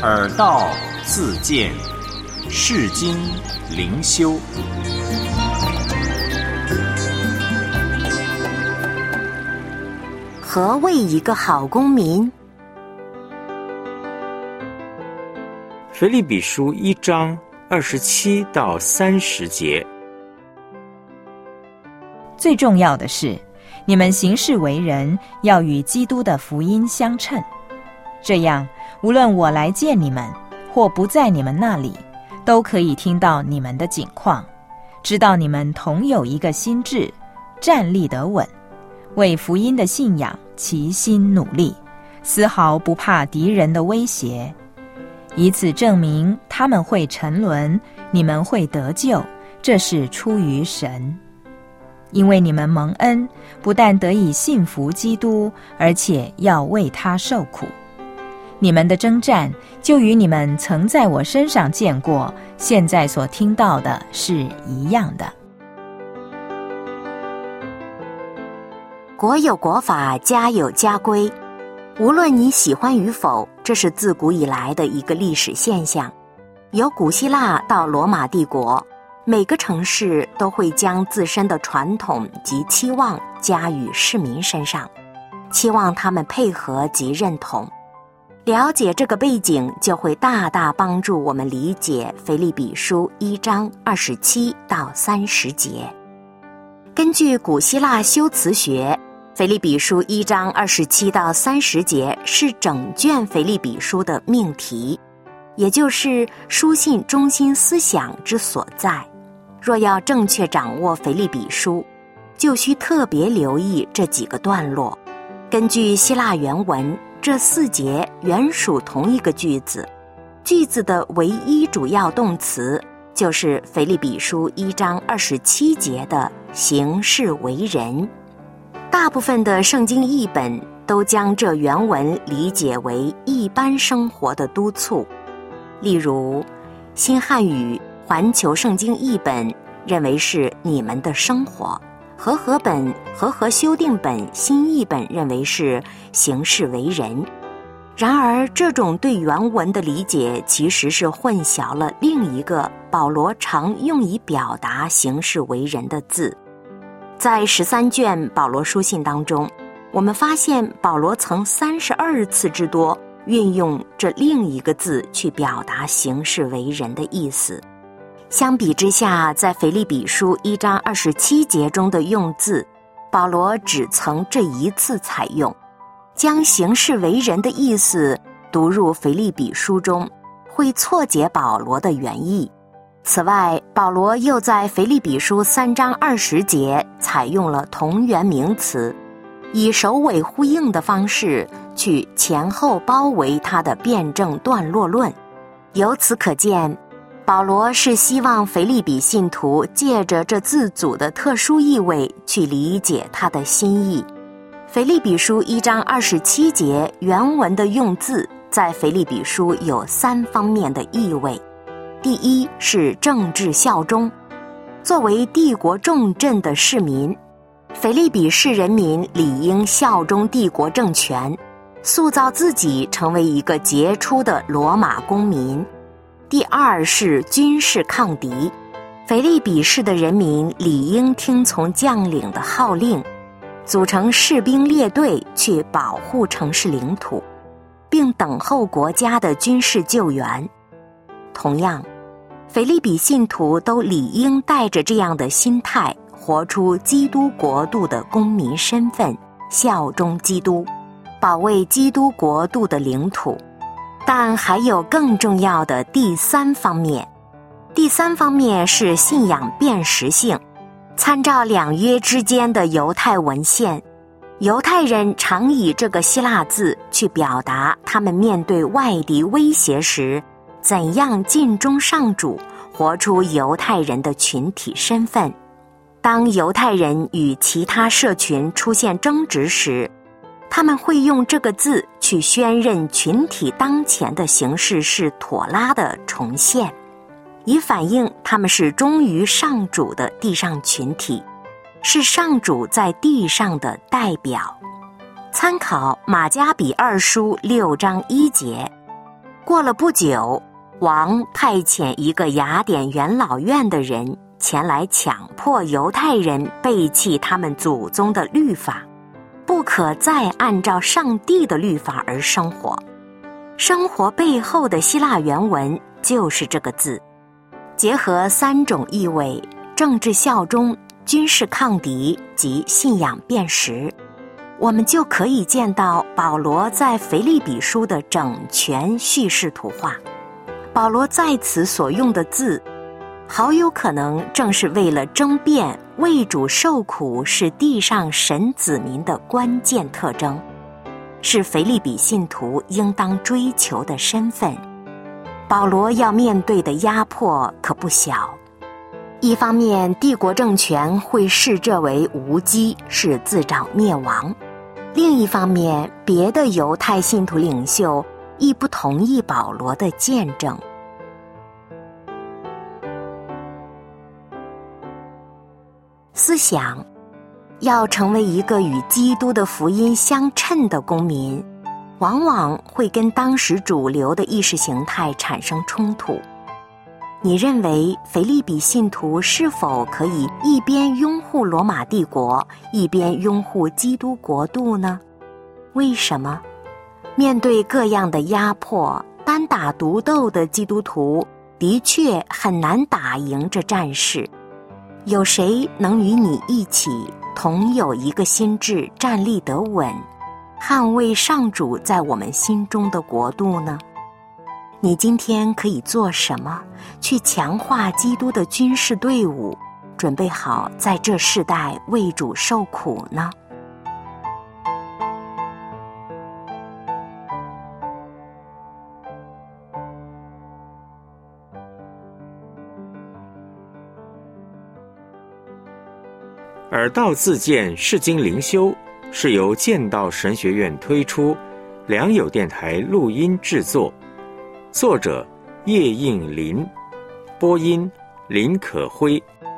耳道自见，世经灵修。 何谓一个好公民？ 腓立比书1章27到30节。 最重要的是，你们行事为人要与基督的福音相称，这样无论我来见你们或不在你们那里，都可以听到你们的景况，知道你们同有一个心志，站立得稳，为福音的信仰齐心努力，丝毫不怕敌人的威胁，以此证明他们会沉沦，你们会得救，这是出于神。因为你们蒙恩，不但得以信服基督，而且要为他受苦。你们的征战就与你们曾在我身上见过，现在所听到的是一样的。 国有国法，家有家规。无论你喜欢与否，这是自古以来的一个历史现象。由古希腊到罗马帝国，每个城市都会将自身的传统及期望加于市民身上，期望他们配合及认同。了解这个背景，就会大大帮助我们理解腓立比书1章27到30节。根据古希腊修辞学，腓立比书1章27到30节是整卷腓立比书的命题，也就是书信中心思想之所在。若要正确掌握腓立比书，就需特别留意这几个段落。根据希腊原文，这4节原属同一个句子，句子的唯一主要动词就是腓立比书1章27节的行事为人。大部分的圣经译本都将这原文理解为一般生活的督促，例如新汉语环球圣经译本认为是你们的生活，和合修订本新译本认为是行事为人。然而这种对原文的理解其实是混淆了另一个保罗常用以表达行事为人的字。在13卷保罗书信当中，我们发现保罗曾32次之多运用这另一个字去表达行事为人的意思。相比之下，在腓立比书1章27节中的用字，保罗只曾这一次采用。将行事为人的意思读入腓立比书中，会错解保罗的原意。此外，保罗又在腓立比书3章20节采用了同源名词，以首尾呼应的方式去前后包围他的辩证段落论。由此可见，保罗是希望腓立比信徒借着这字组的特殊意味去理解他的心意。腓立比书1章27节原文的用字在腓立比书有3方面的意味。第一是政治效忠。作为帝国重镇的市民，腓立比市人民理应效忠帝国政权，塑造自己成为一个杰出的罗马公民。第二是军事抗敌。腓立比市的人民理应听从将领的号令，组成士兵列队去保护城市领土，并等候国家的军事救援。同样，腓立比信徒都理应带着这样的心态，活出基督国度的公民身份，效忠基督，保卫基督国度的领土。但还有更重要的第3方面。第3方面是信仰辨识性。参照两约之间的犹太文献，犹太人常以这个希腊字去表达他们面对外敌威胁时怎样尽忠上主，活出犹太人的群体身份。当犹太人与其他社群出现争执时，他们会用这个字去宣认群体当前的形式是妥拉的重现，以反映他们是忠于上主的地上群体，是上主在地上的代表。参考马加比2书6章1节， 过了不久，王派遣一个雅典元老院的人前来强迫犹太人背弃他们祖宗的律法，不可再按照上帝的律法而生活。生活背后的希腊原文就是这个字，结合3种意味：政治效忠、军事抗敌及信仰辨识，我们就可以见到保罗在腓立比书的整全叙事图画。保罗在此所用的字，好有可能正是为了争辩为主受苦是地上神子民的关键特征，是腓立比信徒应当追求的身份。保罗要面对的压迫可不小，一方面帝国政权会视这为无稽，是自找灭亡；另一方面，别的犹太信徒领袖亦不同意保罗的见证。思想，要成为一个与基督的福音相称的公民，往往会跟当时主流的意识形态产生冲突。你认为腓立比信徒是否可以一边拥护罗马帝国，一边拥护基督国度呢？为什么？面对各样的压迫，单打独斗的基督徒的确很难打赢这战事。有谁能与你一起同有一个心志，站立得稳，捍卫上主在我们心中的国度呢？你今天可以做什么，去强化基督的军事队伍，准备好在这世代为主受苦呢？ 耳道自荐释经灵修是由剑道神学院推出，良友电台录音制作，作者叶应麟，播音林可辉。